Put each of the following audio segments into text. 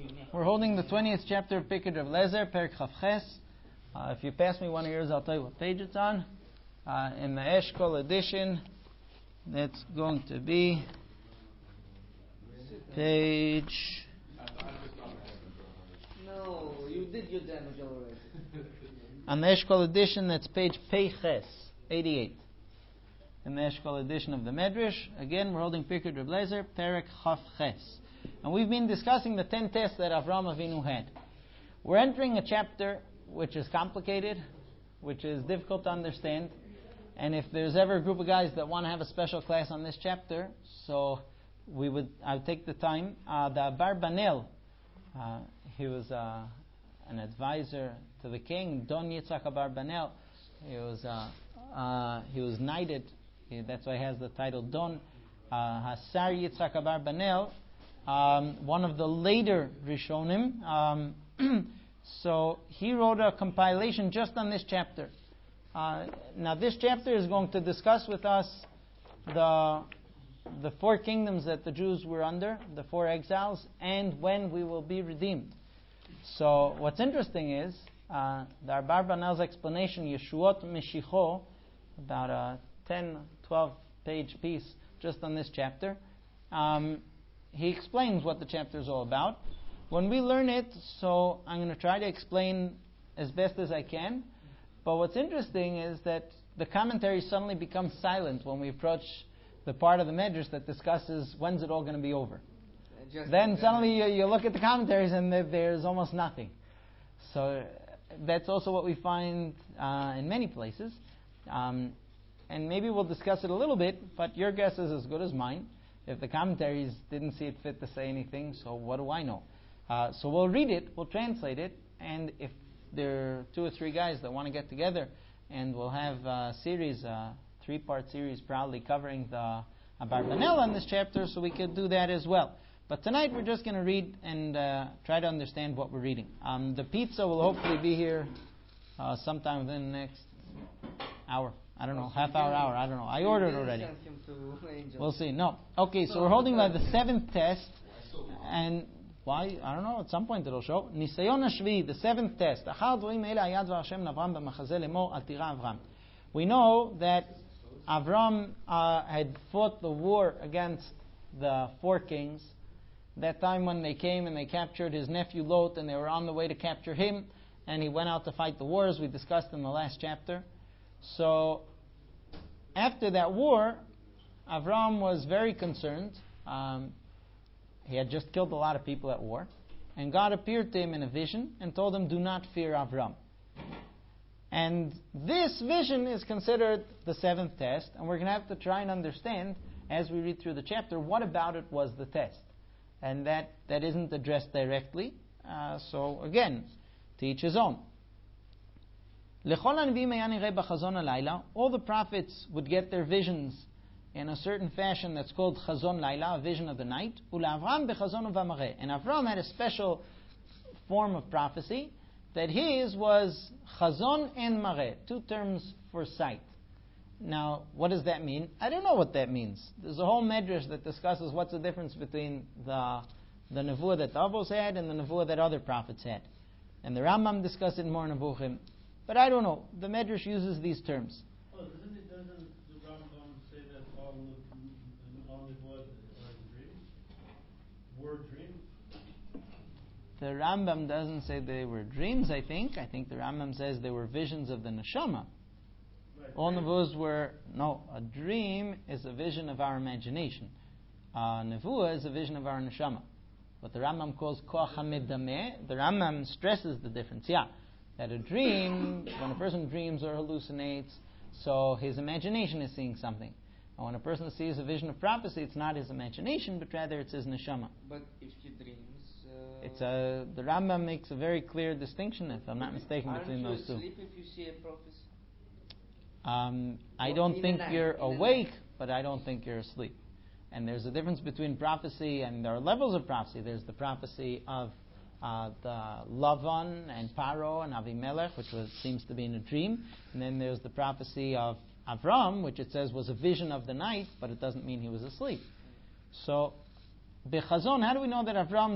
We're holding the 20th chapter of Pirkei Lezer, Perek Chaf Ches. If you pass me one of yours, I'll tell you what page it's on. In the Eshkol edition, that's going to be page... No, you did your damage already. On the Eshkol edition, that's page Pei Ches, 88. In the Eshkol edition of the Medrash, again, we're holding Pirkei Lezer, Perek Chaf Ches. And we've been discussing the 10 tests that Avram Avinu had. We're entering a chapter which is complicated, which is difficult to understand. And if there's ever a group of guys that want to have a special class on this chapter, so I'll take the time. The Abarbanel, he was an advisor to the king, Don Yitzhak Abarbanel. He was knighted. That's why he has the title Don Hasar Yitzhak Abarbanel. One of the later Rishonim. So he wrote a compilation just on this chapter. Now this chapter is going to discuss with us the 4 kingdoms that the Jews were under, the 4 exiles, and when we will be redeemed. So what's interesting is the Abarbanel's explanation, Yeshuot Meshicho, about a 10, 12 page piece just on this chapter. He explains what the chapter is all about. When we learn it, so I'm going to try to explain as best as I can. But what's interesting is that the commentary suddenly becomes silent when we approach the part of the Medrash that discusses when's it all going to be over. Then suddenly you look at the commentaries and there's almost nothing. So that's also what we find in many places. And maybe we'll discuss it a little bit, but your guess is as good as mine. If the commentaries didn't see it fit to say anything, so what do I know? So we'll read it, we'll translate it, and if there are 2 or 3 guys that want to get together, and we'll have a series, 3-part series probably covering the Abarbanel on this chapter, so we could do that as well. But tonight we're just going to read and try to understand what we're reading. The pizza will hopefully be here sometime within the next hour. I don't know, half hour, I don't know. I ordered already. We'll see. No. Okay, so we're holding by the 7th test. And why? I don't know. At some point it'll show. Nisayon Hashvi, the 7th test. We know that Avram had fought the war against the 4 kings. That time when they came and they captured his nephew Lot, and they were on the way to capture him, and he went out to fight the wars we discussed in the last chapter. So, after that war, Avram was very concerned. He had just killed a lot of people at war. And God appeared to him in a vision and told him, do not fear Avram. And this vision is considered the 7th test. And we're going to have to try and understand, as we read through the chapter, what about it was the test. And that isn't addressed directly. So, again, to each his own. All the prophets would get their visions in a certain fashion that's called Chazon Laila, a vision of the night. And Avram had a special form of prophecy that his was Chazon and Mareh, 2 terms for sight. Now, what does that mean? I don't know what that means. There's a whole medrash that discusses what's the difference between the nevuah that the Avos had and the nevuah that other prophets had. And the Rambam discusses it more in Nevuchim. But I don't know. The Medrash uses these terms. Doesn't the Rambam say that all nevuah are dreams? Were dreams? The Rambam doesn't say they were dreams, I think. I think the Rambam says they were visions of the neshama. Right. All nevuahs were... No, a dream is a vision of our imagination. Nevuah is a vision of our neshama. What the Rambam calls koach hamidameh, the Rambam stresses the difference. Yeah. That a dream, when a person dreams or hallucinates, so his imagination is seeing something. And when a person sees a vision of prophecy, it's not his imagination, but rather it's his neshama. But if he dreams... the Rambam makes a very clear distinction, if I'm not mistaken, between those 2. Aren't you asleep if you see a prophecy? I don't think you're awake, but I don't think you're asleep. And there's a difference between prophecy, and there are levels of prophecy. There's the prophecy of the Lavan and Paro and Avimelech, which seems to be in a dream. And then there's the prophecy of Avram, which it says was a vision of the night, but it doesn't mean he was asleep. So, Bechazon, how do we know that Avram's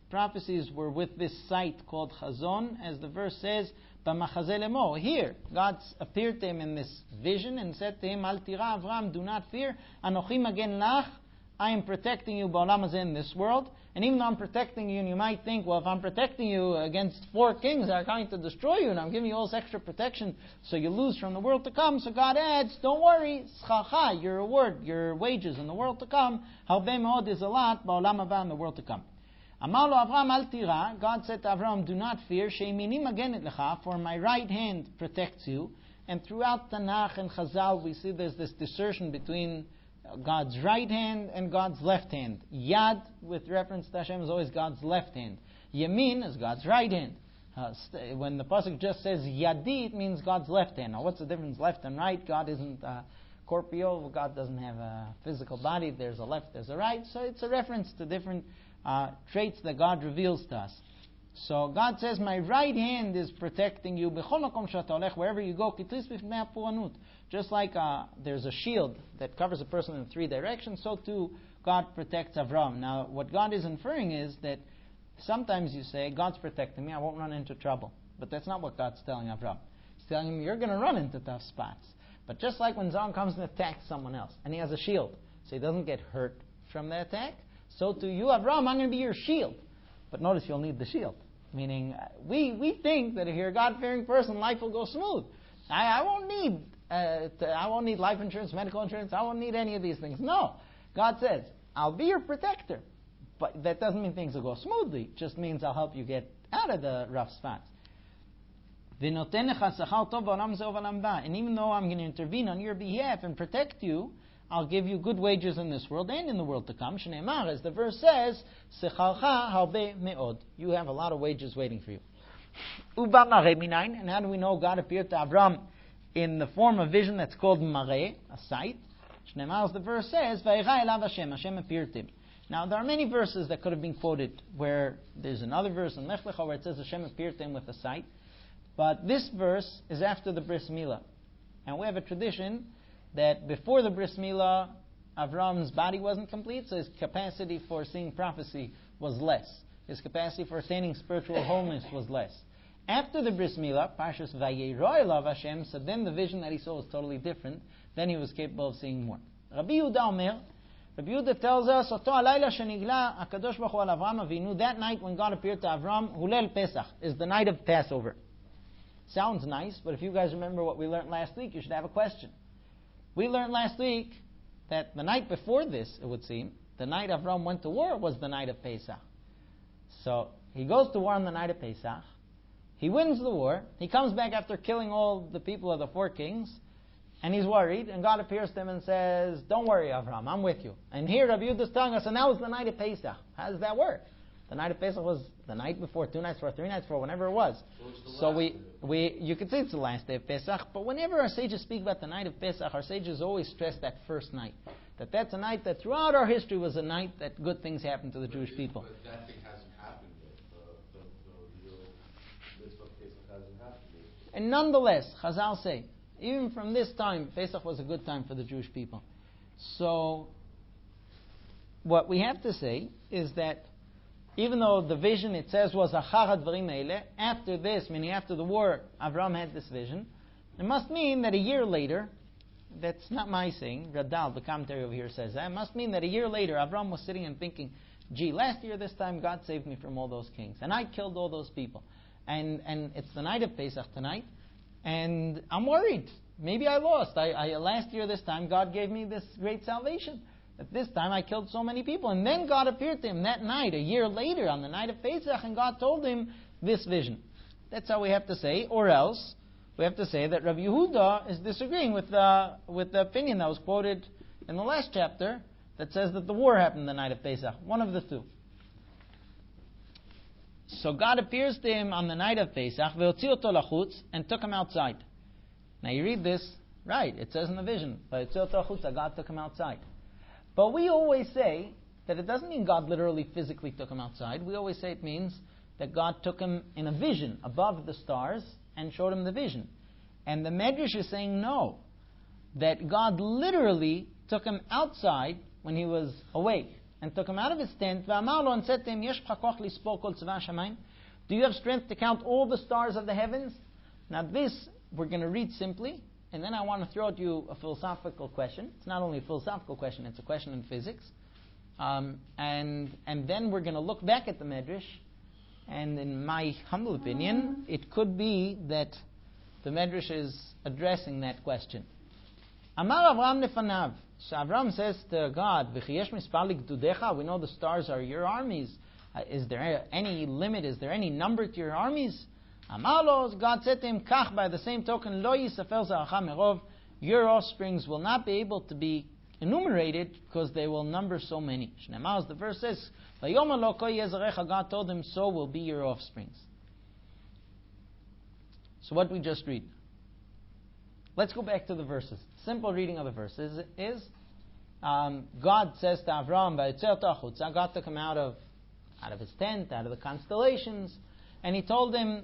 prophecies were with this sight called Chazon, as the verse says, B'machazeh lemo. Here, God appeared to him in this vision and said to him, Al tira Avram, do not fear, Anochi magen lach, I am protecting you ba'olam hazeh in this world. And even though I'm protecting you, and you might think, well, if I'm protecting you against 4 kings that are going to destroy you, and I'm giving you all this extra protection, so you lose from the world to come. So God adds, don't worry, schacha, your reward, your wages in the world to come, harbe meod is a lot, ba'olam haba in the world to come. Amar lo Avram al tira, God said to Avram, do not fear, she'imini magenet lecha, for my right hand protects you. And throughout Tanakh and Chazal, we see there's this discernment between God's right hand and God's left hand. Yad, with reference to Hashem, is always God's left hand. Yamin is God's right hand. When the pasuk just says Yadi, it means God's left hand. Now, what's the difference, left and right? God isn't corporeal. God doesn't have a physical body. There's a left, there's a right. So it's a reference to different traits that God reveals to us. So God says, my right hand is protecting you. Wherever you go, just like there's a shield that covers a person in 3 directions, so too God protects Avram. Now, what God is inferring is that sometimes you say, God's protecting me, I won't run into trouble. But that's not what God's telling Avram. He's telling him, you're going to run into tough spots. But just like when Zon comes and attacks someone else, and he has a shield, so he doesn't get hurt from the attack, so to you, Avram, I'm going to be your shield. But notice you'll need the shield. Meaning, we think that if you're a God-fearing person, life will go smooth. I won't need life insurance, medical insurance. I won't need any of these things. No. God says, I'll be your protector. But that doesn't mean things will go smoothly. It just means I'll help you get out of the rough spots. And even though I'm going to intervene on your behalf and protect you, I'll give you good wages in this world and in the world to come. Shneimar, as the verse says, Sechalcha harbe meod. You have a lot of wages waiting for you. Uba mare minayin. And how do we know God appeared to Avram in the form of vision that's called mare, a sight? Shneimar, as the verse says, Vayera elav Hashem. Hashem appeared to him. Now, there are many verses that could have been quoted where there's another verse in Lech Lecha where it says Hashem appeared to him with a sight. But this verse is after the Bris Milah. And we have a tradition that before the Bris Milah, Avram's body wasn't complete, so his capacity for seeing prophecy was less. His capacity for attaining spiritual wholeness was less. After the Bris Milah, Parshas Vayero elav Hashem, so then the vision that he saw was totally different. Then he was capable of seeing more. Rabbi Yehuda Omer, Rabbi Yehuda tells us, Oto alayla shenigla HaKadosh Baruch Hu al Avram Avinu, that night when God appeared to Avram, Hulel Pesach, is the night of Passover. Sounds nice, but if you guys remember what we learned last week, you should have a question. We learned last week that the night before this, it would seem, the night Avram went to war was the night of Pesach. So he goes to war on the night of Pesach. He wins the war. He comes back after killing all the people of the 4 kings, and he's worried. And God appears to him and says, "Don't worry, Avram, I'm with you." And here Rabbi Yehuda is telling us, and that was the night of Pesach. How does that work? The night of Pesach was the night before, 2 nights before, 3 nights before, whenever it was. So you could say it's the last day of Pesach, but whenever our sages speak about the night of Pesach, our sages always stress that first night. That's a night that throughout our history was a night that good things happened to the Jewish people. But that thing hasn't happened yet. The real mitzvah of Pesach hasn't happened yet. And nonetheless, Chazal say, even from this time, Pesach was a good time for the Jewish people. So, what we have to say is that even though the vision, it says, was achar hadvarim eileh, after this, meaning after the war, Avram had this vision, it must mean that a year later, that's not my saying, Radal, the commentary over here says that, it must mean that a year later, Avram was sitting and thinking, gee, last year this time God saved me from all those kings, and I killed all those people. And it's the night of Pesach tonight, and I'm worried. Maybe I lost. Last year this time, God gave me this great salvation. But this time I killed so many people. And then God appeared to him that night, a year later, on the night of Pesach, and God told him this vision. That's how we have to say. Or else, we have to say that Rabbi Yehuda is disagreeing with the opinion that was quoted in the last chapter that says that the war happened the night of Pesach. One of the two. So God appears to him on the night of Pesach, ve'otzi oto lachutz, and took him outside. Now you read this, right, it says in the vision, ve'otzi oto lachutz, God took him outside. But we always say that it doesn't mean God literally physically took him outside. We always say it means that God took him in a vision above the stars and showed him the vision. And the Medrash is saying no, that God literally took him outside when he was awake. and took him out of his tent, ואמר לו, and said to him, יש לך כוח לספור כל צבא השמיים? Do you have strength to count all the stars of the heavens? Now this, we're going to read simply, and then I want to throw at you a philosophical question. It's not only a philosophical question, it's a question in physics. And then we're going to look back at the Medrash, and in my humble opinion, it could be that the Medrash is addressing that question. Amar Avram lefanav. So Avram says to God, V'chi yesh mispar ligdudecha, we know the stars are your armies. Is there any limit? Is there any number to your armies? Amar lo, God said to him, Kach, by the same token, lo yisafer zaracha merov, your offsprings will not be able to be enumerated because they will number so many. Shneimar, as the verse says, Vayomer lo ko yeh zarecha, God told him, so will be your offsprings. So what we just read. Let's go back to the verses. Simple reading of the verses is, God says to Avram, God took him out of his tent, out of the constellations, and he told him,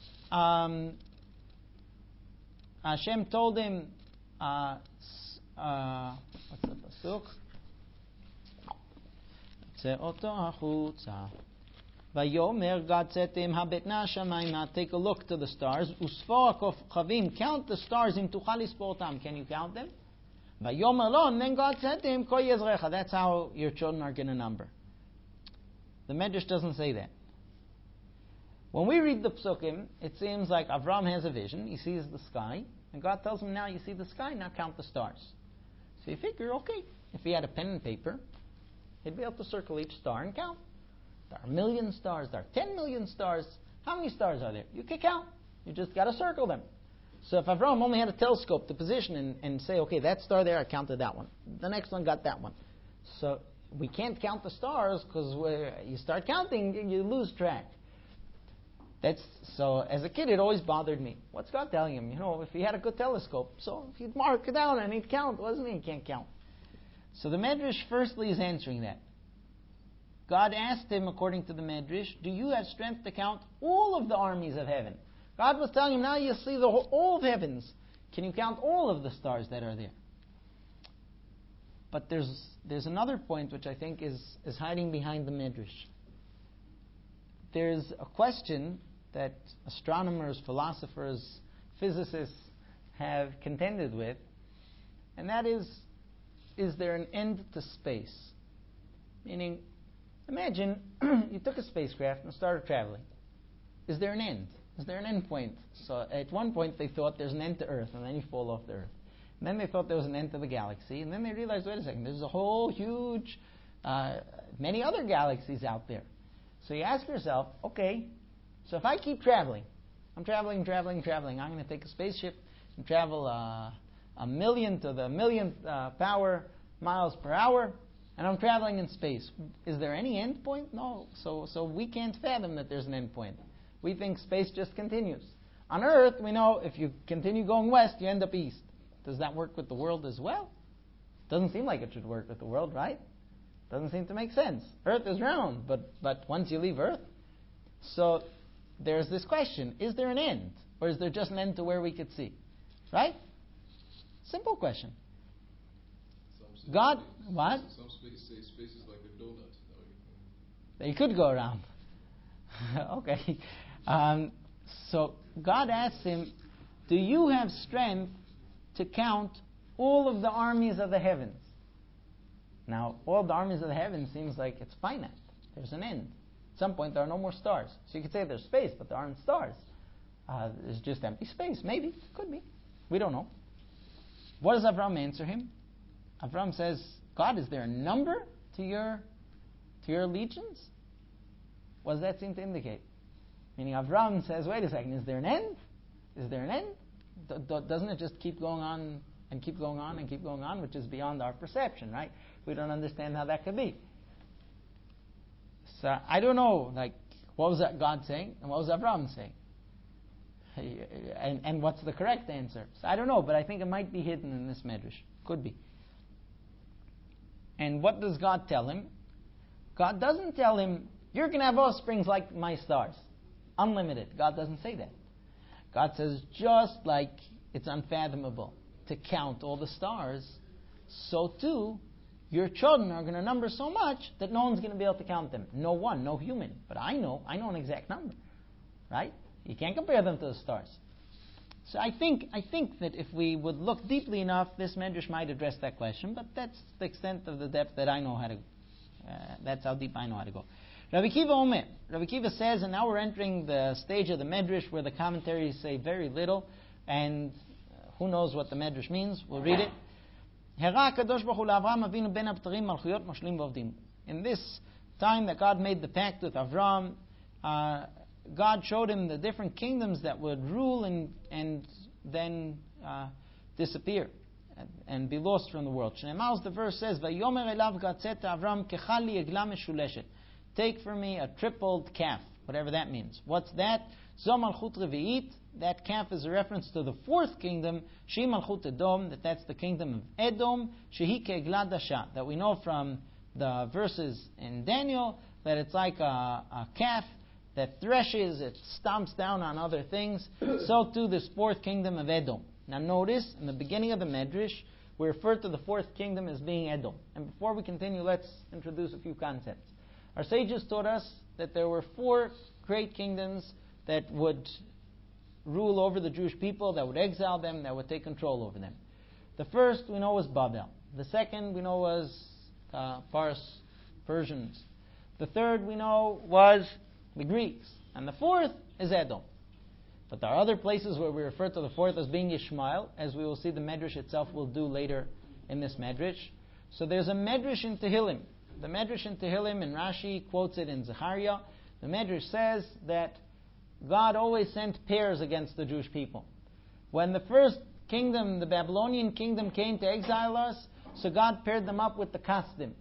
Hashem told him, what's the pasuk? Vayomer, God said to him, Habetna shamayim, take a look to the stars. Usfor kochavim, count the stars. Im tuchal lispor tam, can you count them? Vayomer lo, and then God said to him, Ko yezrecha, that's how your children are going to number. The Medrash doesn't say that. When we read the psukim, it seems like Avram has a vision. He sees the sky, and God tells him, now you see the sky, now count the stars. So you figure, okay, if he had a pen and paper, he'd be able to circle each star and count. There are 1 million stars. There are 10 million stars. How many stars are there? You can count. You just got to circle them. So if Avram only had a telescope to position and say, okay, that star there, I counted that one. The next one got that one. So we can't count the stars because you start counting, you lose track. So as a kid, it always bothered me. What's God telling him? If he had a good telescope, so he'd mark it down and he'd count. What does it mean he can't count? So the Medrash firstly is answering that. God asked him, according to the Medrash, do you have strength to count all of the armies of heaven? God was telling him, now you see all of heavens. Can you count all of the stars that are there? But there's another point which I think is hiding behind the Medrash. There's a question that astronomers, philosophers, physicists have contended with, and that is there an end to space? Meaning, imagine you took a spacecraft and started traveling. Is there an end? Is there an end point? So at one point they thought there's an end to Earth, and then you fall off the Earth. And then they thought there was an end to the galaxy, and then they realized, wait a second, there's a whole huge, many other galaxies out there. So you ask yourself, okay, so if I keep traveling, I'm traveling, I'm going to take a spaceship and travel 1 million to the millionth power miles per hour, and I'm traveling in space. Is there any end point? No. So we can't fathom that there's an end point. We think space just continues. On Earth, we know if you continue going west, you end up east. Does that work with the world as well? Doesn't seem like it should work with the world, right? Doesn't seem to make sense. Earth is round, but once you leave Earth, so there's this question: is there an end, or is there just an end to where we could see? Right? Simple question. God, what? Some space is like a donut. That you could go around. Okay. So God asks him, do you have strength to count all of the armies of the heavens? Now, all the armies of the heavens seems like it's finite. There's an end. At some point, there are no more stars. So you could say there's space, but there aren't stars. There's just empty space. Maybe. Could be. We don't know. What does Avram answer him? Avram says, God, is there a number to your legions? What does that seem to indicate? Meaning Avram says, wait a second, is there an end? Is there an end? Doesn't it just keep going on and keep going on and keep going on, which is beyond our perception, right? We don't understand how that could be. So I don't know, what was that God saying and what was Avram saying? And what's the correct answer? So I don't know, but I think it might be hidden in this Medrash. Could be. And what does God tell him? God doesn't tell him, you're going to have offsprings like my stars. Unlimited. God doesn't say that. God says, just like it's unfathomable to count all the stars, so too, your children are going to number so much that no one's going to be able to count them. No one, no human. But I know an exact number. Right? You can't compare them to the stars. So I think that if we would look deeply enough, this Medrash might address that question, but that's the extent of the depth that I know how to, that's how deep I know how to go. Rabbi Kiva says, and now we're entering the stage of the Medrash where the commentaries say very little, and who knows what the Medrash means. We'll read it. In this time that God made the pact with Avram, God showed him the different kingdoms that would rule and then disappear and be lost from the world. The verse says, "Vayomer elav gatzet Avram kechali egla meshuleshet." Take for me a tripled calf, whatever that means. What's that? Zo malchut revi'it. That calf is a reference to the fourth kingdom, Shi malchut Edom. That's the kingdom of Edom. Shehi keegla dasha. That we know from the verses in Daniel that it's like a calf that threshes, it stomps down on other things. So too this fourth kingdom of Edom. Now notice, in the beginning of the Medrash, we refer to the fourth kingdom as being Edom. And before we continue, let's introduce a few concepts. Our sages taught us that there were four great kingdoms that would rule over the Jewish people, that would exile them, that would take control over them. The first we know was Babel. The second we know was Persians. The third we know was the Greeks. And the fourth is Edom. But there are other places where we refer to the fourth as being Ishmael, as we will see the Medrash itself will do later in this Medrash. So there's a Medrash in Tehillim. The Medrash in Tehillim, and Rashi quotes it in Zechariah. The Medrash says that God always sent pairs against the Jewish people. When the first kingdom, the Babylonian kingdom, came to exile us, so God paired them up with the Kasdim.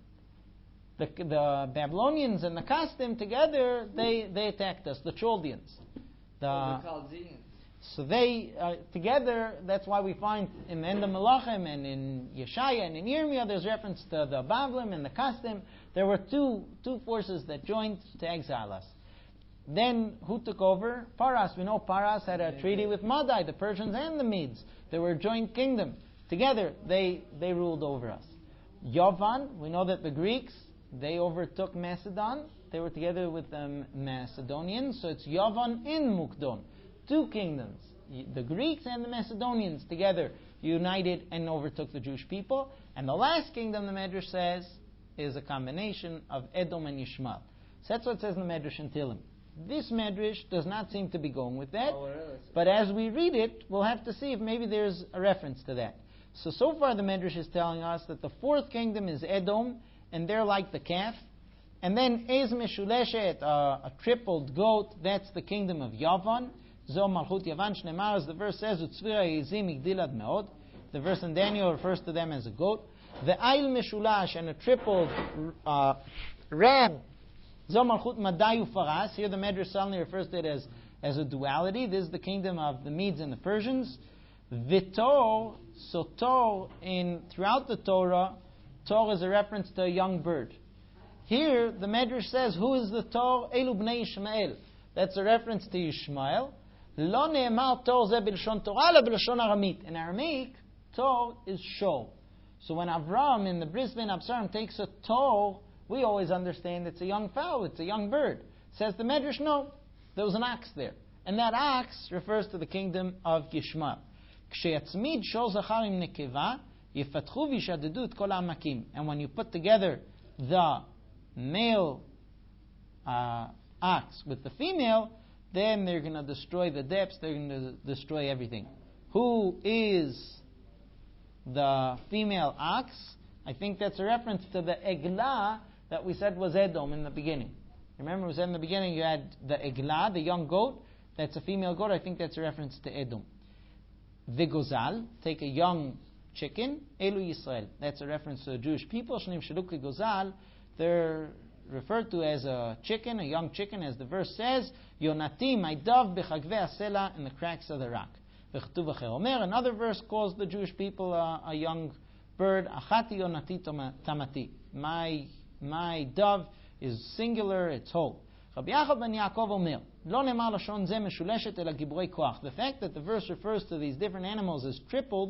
The Babylonians and the Kasdim together, they attacked us, the Chaldeans. The Chaldeans. So they, together, that's why we find in the end of Melachim and in Yeshaya and in Yirmiyah, there's reference to the Bavlim and the Kasdim. There were two forces that joined to exile us. Then, who took over? Paras. We know Paras had a treaty with Madai, the Persians and the Medes. They were a joint kingdom. Together, they ruled over us. Yavan, we know that the Greeks, they overtook Macedon. They were together with the Macedonians. So it's Yavan in Mukdon. Two kingdoms. The Greeks and the Macedonians together united and overtook the Jewish people. And the last kingdom, the Medrash says, is a combination of Edom and Ishmael. So that's what it says in the Medrash in Tehillim. This Medrash does not seem to be going with that. But as we read it, we'll have to see if maybe there's a reference to that. So far the Medrash is telling us that the fourth kingdom is Edom, and they're like the calf. And then Ez Meshuleshet, a tripled goat, that's the kingdom of Yavan. Zo Malchut Yavan Shnemar, as the verse says, Utzvira Yezim Igdilad Meod. The verse in Daniel refers to them as a goat. The Ail Meshulash, and a tripled ram. Zo Malchut Madayu Faras. Here the Medrash suddenly refers to it as a duality. This is the kingdom of the Medes and the Persians. Vitor, so Tor, throughout the Torah, Tor is a reference to a young bird. Here, the Medrash says, who is the Tor? Elu Bnei Ishmael. That's a reference to Ishmael. Lo ne'emar Tor ze b'lashon Torah, la b'lashon Aramit. In Aramaic, Tor is show. So when Avram in the Bris Ben Absarim takes a Tor, we always understand it's a young fowl, it's a young bird. Says the Medrash, no, there was an ox there. And that ox refers to the kingdom of Ishmael. Ksheyatzmid shor zachar im nekeva, yifatchu v'yishadedu et kol ha'amakim. And when you put together the male ox with the female, then they're going to destroy the depths, they're going to destroy everything. Who is the female ox? I think that's a reference to the Eglah that we said was Edom in the beginning. Remember we said in the beginning you had the Eglah, the young goat, that's a female goat. I think that's a reference to Edom. Vigozal, take a young chicken, Elu Yisrael. That's a reference to the Jewish people. Shnim Shaluk Gozal, they're referred to as a chicken, a young chicken, as the verse says, Yonati, my dove, b'chagve asela, in the cracks of the rock. V'chtuv Omer, another verse calls the Jewish people a young bird, Achati Yonati Tamati. My dove is singular, it's whole. Rabbi Yachal ben Yaakov Omer, Lo nemar lashon ze meshuleshet ela gibrei koach. The fact that the verse refers to these different animals as tripled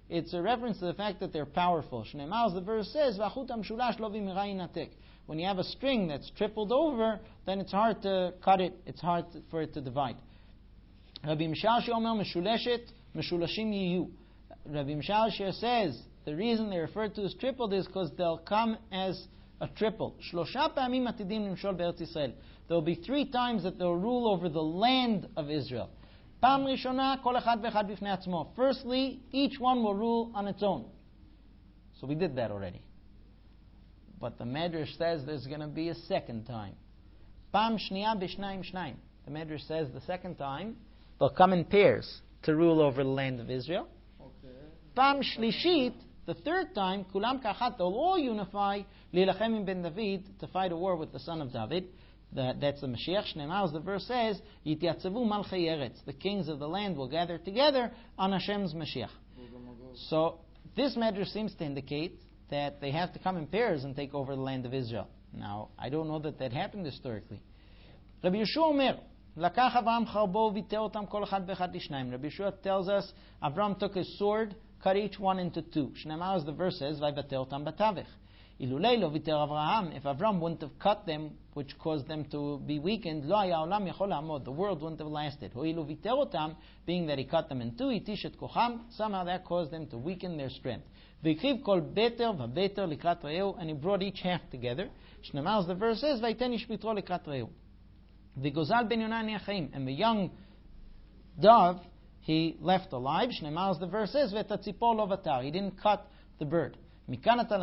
it's a reference to the fact that they're powerful. Shneimar, as the verse says, V'achutam shulash lo v'mirai natek. When you have a string that's tripled over, then it's hard to cut it, it's hard for it to divide. Rabbi Mishalshi Omer Meshuleshet, Meshulashim Yiyu. Rabbi Mishalshi says the reason they refer to as tripled is because they'll come as a triple. Shlosha pa'amim atidim nimshol be'eretz Yisrael. There will be 3 times that they'll rule over the land of Israel. Pam rishona kol echad ve'echad b'fnei atzmo. Firstly, each one will rule on its own. So we did that already. But the Medrash says there's going to be a second time. Pam shniya b'shnayim shnayim. The Medrash says the second time they'll come in pairs to rule over the land of Israel. Pam shlishit, the third time, kulam kachat, they'll all unify lilachem ben David, to fight a war with the son of David. That's the Mashiach. Shneimar, as the verse says, Yityatzavu malchei eretz. The kings of the land will gather together on Hashem's Mashiach. So this Medrash seems to indicate that they have to come in pairs and take over the land of Israel. Now, I don't know that happened historically. Rabbi Yeshua Omer, Lakach Avram charbo v'iter otam kol echad v'echad lishnayim. Rabbi Yeshua tells us Avram took his sword, cut each one into 2. Shneimar, as the verse says, v'yivater otam batavech. Ilulei lo v'iter Avraham, if Avram wouldn't have cut them, which caused them to be weakened, lo haya olam yachol la'amod, the world wouldn't have lasted. Ho'ilu v'iter otam, being that he cut them in 2, itish et kocham, somehow that caused them to weaken their strength. V'ikriv kol beter v'beter likrat re'eu, and he brought each half together. Shneimar, as the verse says, v'yiten ish bitro likrat re'eu. V'gozal ben Yonah ni'achayim, and the young dove he left alive. Shneimar, as the verse says, v'etatzipor lo vatar, he didn't cut the bird. In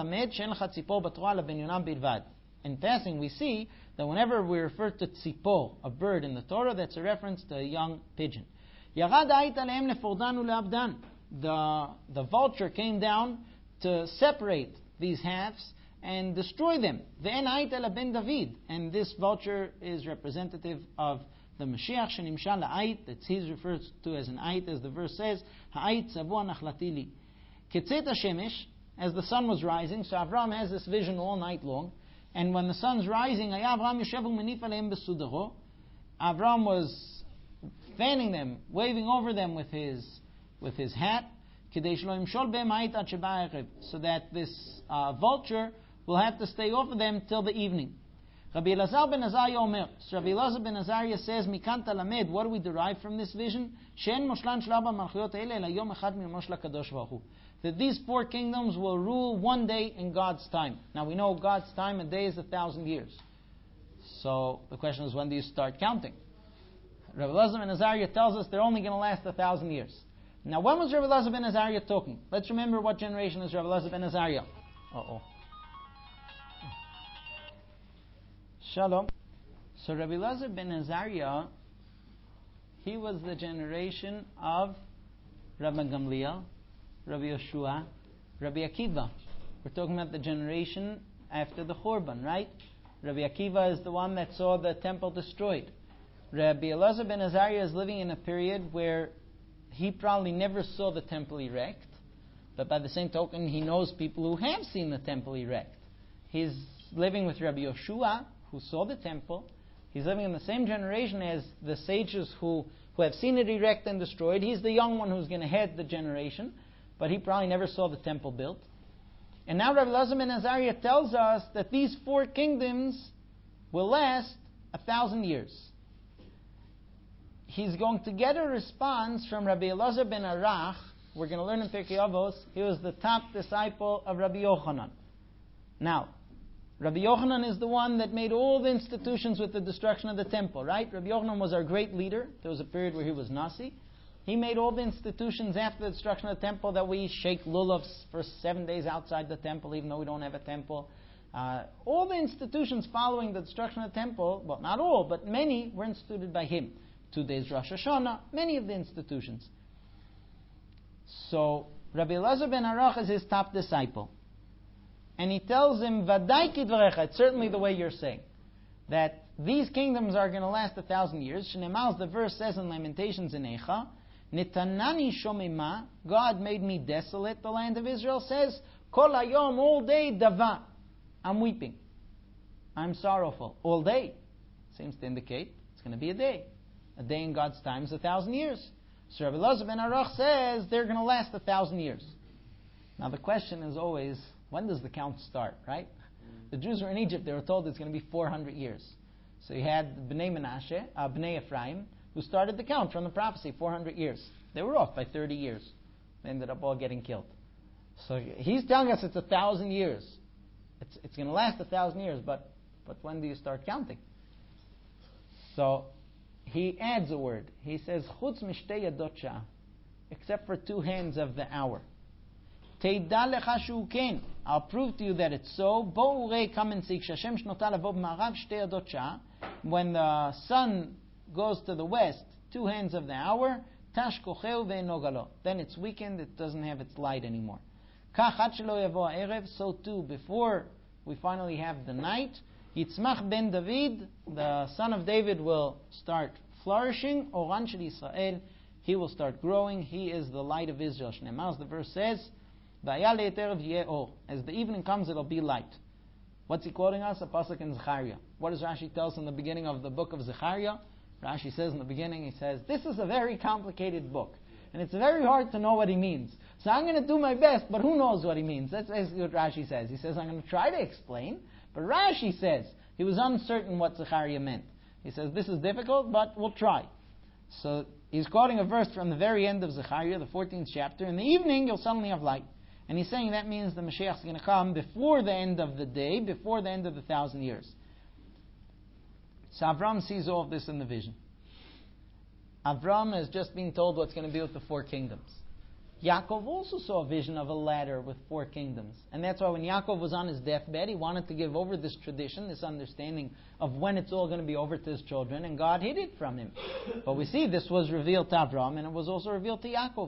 passing, we see that whenever we refer to tzipor, a bird in the Torah, that's a reference to a young pigeon. The vulture came down to separate these halves and destroy them. And this vulture is representative of the Mashiach, shenimshal la'ait, that he's referred to as an ait, as the verse says, ha'ait tzavua nachlati li. Ketzet hashemesh, as the sun was rising, so Avram has this vision all night long, and when the sun's rising, Avram was fanning them, waving over them with his hat, so that this vulture will have to stay over them till the evening. Rabbi Elazar ben Azariah Omer. So Rabbi Elazar ben Azariah says, Mikanta lamed, what do we derive from this vision? That these 4 kingdoms will rule one day in God's time. Now we know God's time, a day is 1,000 years. So the question is, when do you start counting? Rabbi Elazar ben Azariah tells us they're only going to last 1,000 years. Now when was Rabbi Elazar ben Azariah talking? Let's remember what generation is Rabbi Elazar ben Azariah. Shalom. So Rabbi Elazar ben Azariah, he was the generation of Rabbi Gamliel, Rabbi Yeshua, Rabbi Akiva. We're talking about the generation after the Churban, right? Rabbi Akiva is the one that saw the temple destroyed. Rabbi Elazar ben Azariah is living in a period where he probably never saw the temple erect, but by the same token, he knows people who have seen the temple erect. He's living with Rabbi Yeshua, who saw the temple. He's living in the same generation as the sages who have seen it erect and destroyed. He's the young one who's going to head the generation, but he probably never saw the temple built. And now Rabbi Elazar ben Azariah tells us that these 4 kingdoms will last 1,000 years. He's going to get a response from Rabbi Elazar ben Arach. We're going to learn in Pirkei Avos. He was the top disciple of Rabbi Yochanan. Now, Rabbi Yochanan is the one that made all the institutions with the destruction of the temple, right? Rabbi Yochanan was our great leader. There was a period where he was Nasi. He made all the institutions after the destruction of the temple, that we shake lulavs for 7 days outside the temple, even though we don't have a temple. All the institutions following the destruction of the temple, well, not all, but many were instituted by him. 2 days Rosh Hashanah, many of the institutions. So, Rabbi Elazar ben Arach is his top disciple. And he tells him, Vadai kidvarecha, it's certainly the way you're saying, that these kingdoms are going to last 1,000 years. Shneimar, the verse says in Lamentations in Eicha, Nitanani shomima, God made me desolate, the land of Israel says, Kol hayom, all day, dava. I'm weeping. I'm sorrowful. All day. Seems to indicate it's going to be a day. A day in God's time is 1,000 years. So Rabbi Elazar ben Arach says they're going to last 1,000 years. Now the question is always, when does the count start, right? The Jews were in Egypt, they were told it's going to be 400 years. So you had Bnei Menashe, Bnei Ephraim, who started the count from the prophecy, 400 years. They were off by 30 years. They ended up all getting killed. So he's telling us it's 1,000 years. It's going to last 1,000 years, but when do you start counting? So he adds a word. He says, Chutz mishtei yadot sha'ah, except for 2 hands of the hour. Teida lecha shu ken. I'll prove to you that it's so. Bo'u rei, come and see. Shashem shnota lavo b'ma'arav shtei yadot sha'ah. When the sun goes to the west, 2 hands of the hour, tash kocheu ve'eno galo. Then it's weakened, it doesn't have its light anymore. Kach ad shelo yavo ha'erev, so too, before we finally have the night, Yitzmach ben David, the son of David, will start flourishing. Oran shel Yisrael, he will start growing. He is the light of Israel. Shneimar, as the verse says, V'ayal le'et erev yeh or. As the evening comes, it'll be light. What's he quoting us? A pasuk in Zechariah. What does Rashi tell us in the beginning of the book of Zechariah? Rashi says in the beginning, he says, this is a very complicated book. And it's very hard to know what he means. So I'm going to do my best, but who knows what he means? That's basically what Rashi says. He says, I'm going to try to explain. But Rashi says, he was uncertain what Zechariah meant. He says, this is difficult, but we'll try. So he's quoting a verse from the very end of Zechariah, the 14th chapter. In the evening, you'll suddenly have light. And he's saying that means the Mashiach is going to come before the end of the day, before the end of the 1,000 years. So Avram sees all of this in the vision. Avram has just been told what's going to be with the 4 kingdoms. Yaakov also saw a vision of a ladder with 4 kingdoms. And that's why when Yaakov was on his deathbed, he wanted to give over this tradition, this understanding of when it's all going to be over to his children, and God hid it from him. But we see this was revealed to Avram, and it was also revealed to Yaakov.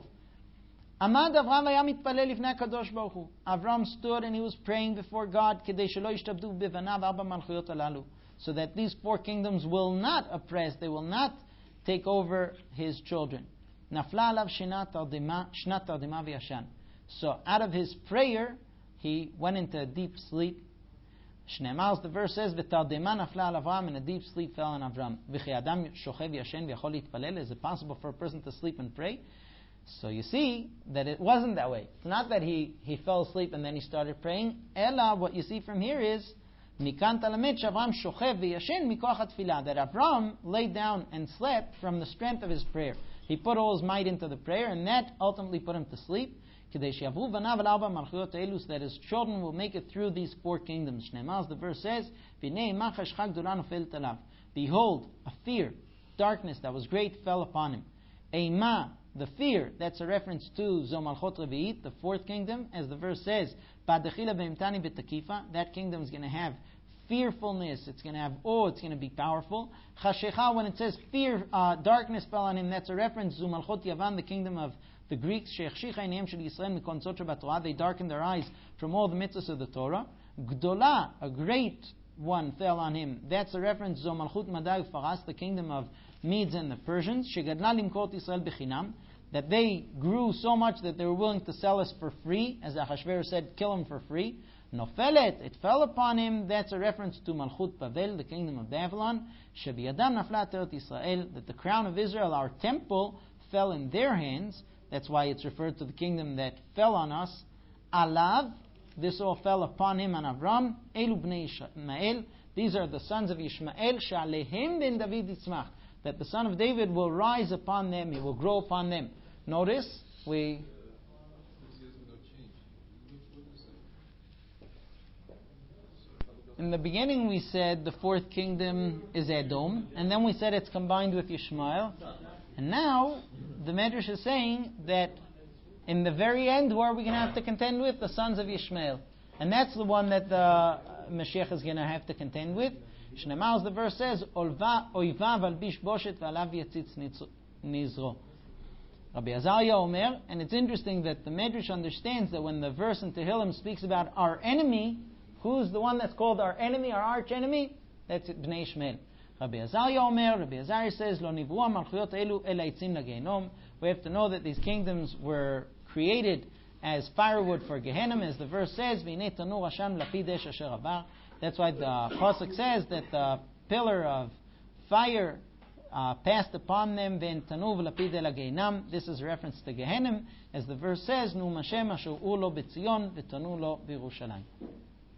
Amad Avram v'aya mitpalel lifnei HaKadosh Baruch Hu. Avram stood and he was praying before God, kedei shelo yishtabdu bivanav arba malchuyot halalu, so that these 4 kingdoms will not oppress, they will not take over his children. Nafla alav shnat tardima v'yashan. So out of his prayer, he went into a deep sleep. Shneimar, the verse says, v'tardima nafla al Avram, and a deep sleep fell on Avram. V'chi adam shochev yashen v'yachol yitpalel. Is it possible for a person to sleep and pray? So you see that it wasn't that way. It's not that he fell asleep and then he started praying. Ella, what you see from here is, Mikan talamed Avram shochev v'yashen mikoach hatfilah, that Avram laid down and slept from the strength of his prayer. He put all his might into the prayer, and that ultimately put him to sleep. Kedei she'avru vanav al arba malchuyot ha'elu, so that his children will make it through these 4 kingdoms. Shneimar, as the verse says, V'nei imacha shcha gdola nofelt alav. Behold, a fear, darkness that was great fell upon him. Eima, the fear, that's a reference to Zomalchot Revi'it, the 4th kingdom, as the verse says, Ba'dechila be'imtani b'takifa, that kingdom is going to have fearfulness, it's going to have awe, it's going to be powerful. Chashecha, when it says fear, darkness fell on him, that's a reference to Malchot Yavan, the kingdom of the Greeks. She'echshicha inayim shel Yisrael mikon tzot shebatorah, they darkened their eyes from all the mitzvahs of the Torah. Gdola, a great one, fell on him. That's a reference to Malchut Madai Faras, the kingdom of Medes and the Persians. Shegadla limkot Yisrael bechinam, that they grew so much that they were willing to sell us for free, as Ahashverosh said, kill him for free. Nofelet, it fell upon him. That's a reference to Malchut Bavel, the kingdom of Babylon. Shebiyadam nafla teret Yisrael, that the crown of Israel, our temple, fell in their hands. That's why it's referred to the kingdom that fell on us. Alav, this all fell upon him and Avram. Elu bnei Yishmael, these are the sons of Yishmael. Sha'alehem ben David yitzmach, that the son of David will rise upon them, he will grow upon them. Notice, in the beginning we said the 4th kingdom is Edom, and then we said it's combined with Yishmael. And now the Medrash is saying that in the very end, who are we going to have to contend with? The sons of Yishmael. And that's the one that the Mashiach is going to have to contend with. Shneimar, as the verse says, Oivav al Bishboshet v'alav yatzitz nizro. Rabbi Azariah Omer, and it's interesting that the Medrash understands that when the verse in Tehillim speaks about our enemy, who's the one that's called our enemy, our arch enemy? That's Bnei Ishmael. Rabbi Azariah Omer, Rabbi Azariah says, Lo nivua malchuyot elu ela itzim lagehinom. We have to know that these kingdoms were created as firewood for Gehenna, as the verse says, V'nei tanur Hashem lapid esh asher avar. That's why the pasuk says that the pillar of fire passed upon them, ve'entanu v'lapid el hageinam. This is a reference to Gehenim, as the verse says, Nu Hashem asher u'lo b'Tzion v'tanu lo b'Yerushalayim.